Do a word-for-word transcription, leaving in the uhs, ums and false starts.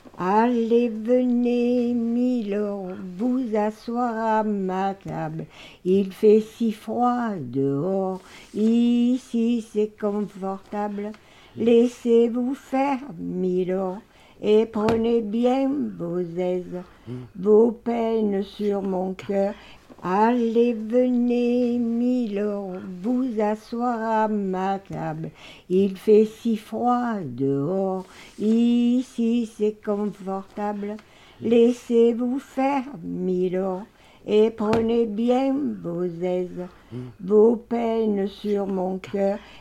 Allez, venez, Milord, vous asseoir à ma table. Il fait si froid dehors, ici c'est confortable. Laissez-vous faire, Milord, et prenez bien vos aises, vos peines sur mon cœur. Allez, venez, Milord, vous asseoir à ma table. Il fait si froid dehors, ici c'est confortable. Laissez-vous faire, Milord, et prenez bien vos aises, vos peines sur mon cœur.